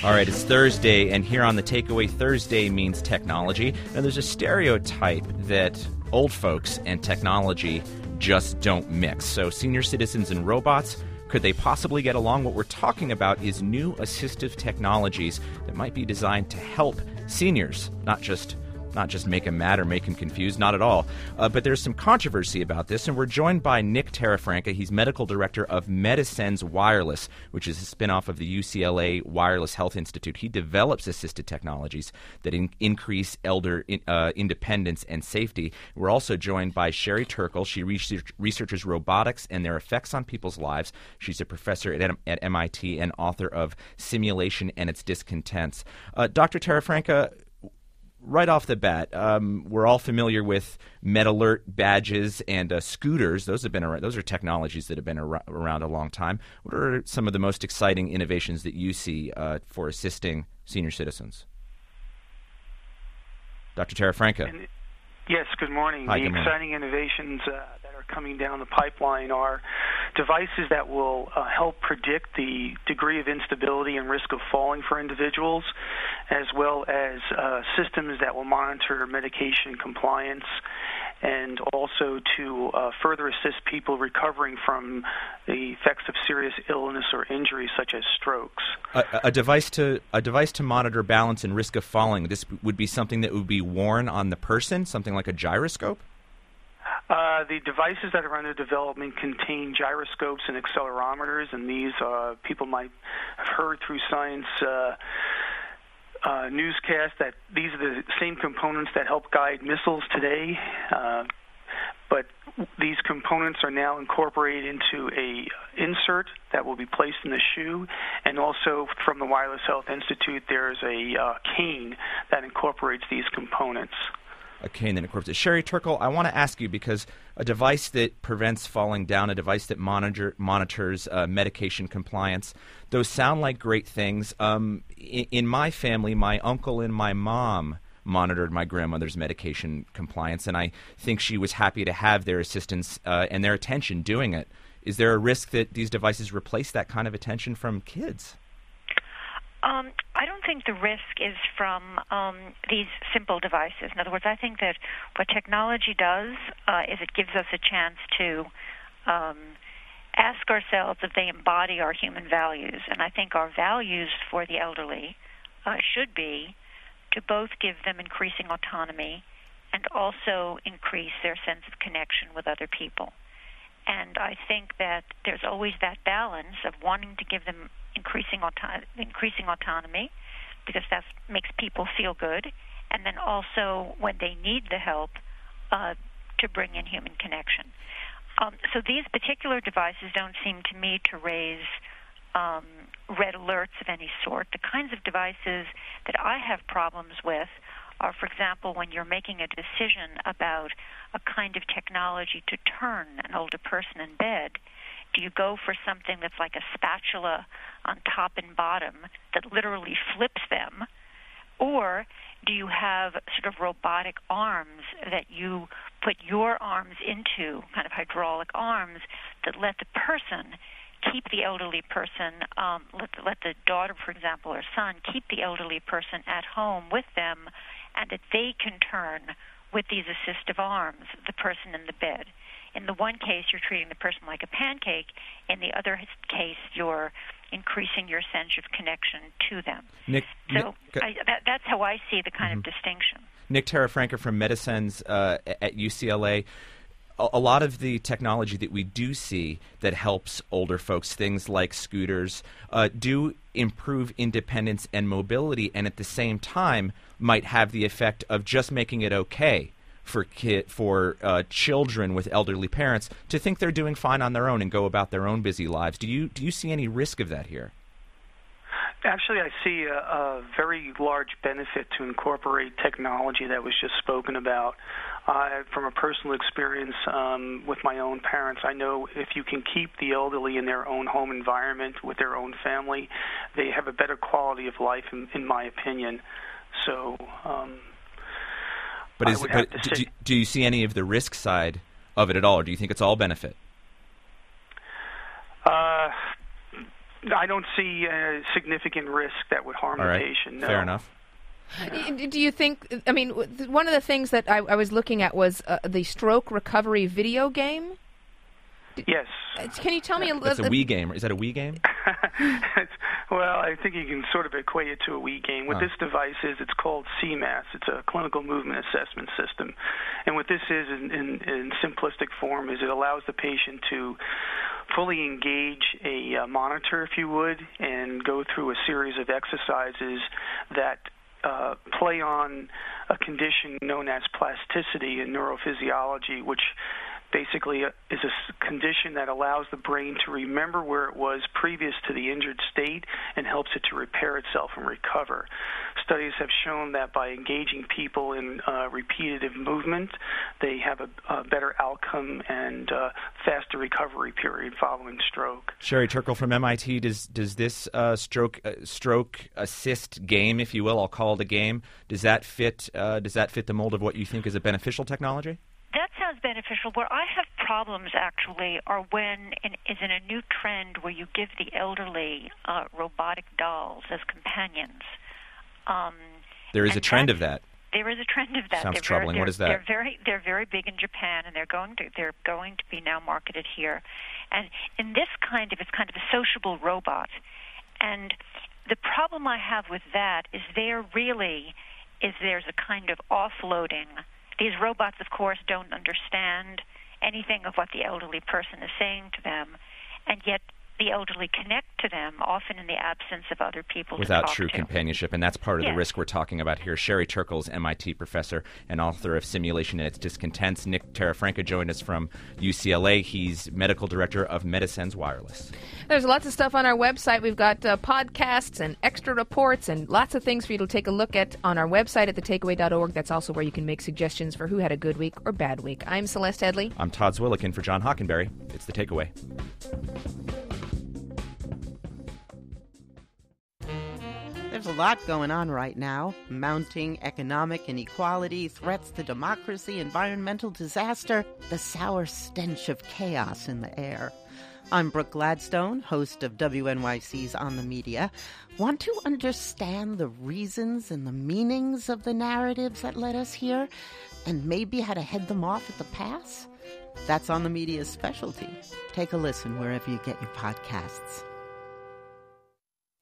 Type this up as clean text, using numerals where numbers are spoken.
All right, it's Thursday, and here on the Takeaway, Thursday means technology. Now, there's a stereotype that old folks and technology just don't mix. So senior citizens and robots, could they possibly get along? What we're talking about is new assistive technologies that might be designed to help seniors, not just make them mad or make them confused, not at all. But there's some controversy about this, and we're joined by Nick Terrafranca. He's medical director of Medisense Wireless, which is a spinoff of the UCLA Wireless Health Institute. He develops assisted technologies that increase elder independence and safety. We're also joined by Sherry Turkle. She researches robotics and their effects on people's lives. She's a professor at MIT and author of Simulation and Its Discontents. Dr. Terrafranca, right off the bat, we're all familiar with MedAlert badges and scooters. Those have been around. Those are technologies that have been around a long time. What are some of the most exciting innovations that you see for assisting senior citizens? Dr. Terrafranca. Yes, good morning. Hi, the good morning. Exciting innovations that are coming down the pipeline are devices that will help predict the degree of instability and risk of falling for individuals, as well as systems that will monitor medication compliance, and also to further assist people recovering from the effects of serious illness or injury, such as strokes. A device to monitor balance and risk of falling. This would be something that would be worn on the person, something like a gyroscope? The devices that are under development contain gyroscopes and accelerometers, and these people might have heard through science newscasts that these are the same components that help guide missiles today, but these components are now incorporated into a insert that will be placed in the shoe, and also from the Wireless Health Institute there's a cane that incorporates these components. A cane that incorporates. Sherry Turkle, I want to ask you, because a device that prevents falling down, a device that monitors medication compliance, those sound like great things. In my family, my uncle and my mom monitored my grandmother's medication compliance, and I think she was happy to have their assistance and their attention doing it. Is there a risk that these devices replace that kind of attention from kids? I don't think the risk is from these simple devices. In other words, I think that what technology does is it gives us a chance to ask ourselves if they embody our human values. And I think our values for the elderly should be to both give them increasing autonomy and also increase their sense of connection with other people. And I think that there's always that balance of wanting to give them increasing autonomy, because that makes people feel good, and then also when they need the help to bring in human connection. So these particular devices don't seem to me to raise red alerts of any sort. The kinds of devices that I have problems with are, for example, when you're making a decision about a kind of technology to turn an older person in bed. Do you go for something that's like a spatula on top and bottom that literally flips them? Or do you have sort of robotic arms that you put your arms into, kind of hydraulic arms, that let the person keep the elderly person, let the daughter, for example, or son, keep the elderly person at home with them, and that they can turn with these assistive arms the person in the bed. In the one case, you're treating the person like a pancake. In the other case, you're increasing your sense of connection to them. That's how I see the kind of distinction. Nick Terrafranca from Medisense at UCLA. A lot of the technology that we do see that helps older folks, things like scooters, do improve independence and mobility, and at the same time might have the effect of just making it okay for children with elderly parents to think they're doing fine on their own and go about their own busy lives. Do you see any risk of that here? Actually, I see a very large benefit to incorporate technology that was just spoken about. From a personal experience with my own parents, I know if you can keep the elderly in their own home environment with their own family, they have a better quality of life, in my opinion. So, do you see any of the risk side of it at all, or do you think it's all benefit? I don't see a significant risk that would harm the patient. No. Fair enough. Do you think, I mean, one of the things that I was looking at was the stroke recovery video game? Yes. Can you tell me a little? It's a Wii game. Is that a Wii game? Well, I think you can sort of equate it to a Wii game. What this device is, it's called CMAS. It's a clinical movement assessment system. And what this is in simplistic form is it allows the patient to fully engage a monitor, if you would, and go through a series of exercises that play on a condition known as plasticity in neurophysiology, which basically is a condition that allows the brain to remember where it was previous to the injured state and helps it to repair itself and recover. Studies have shown that by engaging people in repetitive movement, they have a better outcome and faster recovery period following stroke. Sherry Turkle from MIT, does this stroke assist game, if you will, I'll call it a game, does that fit the mold of what you think is a beneficial technology? That sounds beneficial. Where I have problems, actually, are when is in a new trend where you give the elderly robotic dolls as companions. There is a trend of that. There is a trend of that. Sounds troubling. What is that? They're very big in Japan, and they're going to be now marketed here. And in this it's kind of a sociable robot. And the problem I have with that is there's a kind of offloading. These robots, of course, don't understand anything of what the elderly person is saying to them, and yet the elderly connect to them, often in the absence of other people without to talk true to. companionship, and that's part of the risk we're talking about here. Sherry Turkle's MIT professor and author of Simulation and Its Discontents. Nick Terrafranca joined us from UCLA. He's medical director of Medicens Wireless. There's lots of stuff on our website. We've got podcasts and extra reports and lots of things for you to take a look at on our website at thetakeaway.org. That's also where you can make suggestions for who had a good week or bad week. I'm Celeste Headley. I'm Todd Zwillick, for John Hockenberry. It's The Takeaway. There's a lot going on right now. Mounting economic inequality, threats to democracy, environmental disaster, the sour stench of chaos in the air. I'm Brooke Gladstone, host of WNYC's On the Media. Want to understand the reasons and the meanings of the narratives that led us here, and maybe how to head them off at the pass? That's On the Media's specialty. Take a listen wherever you get your podcasts.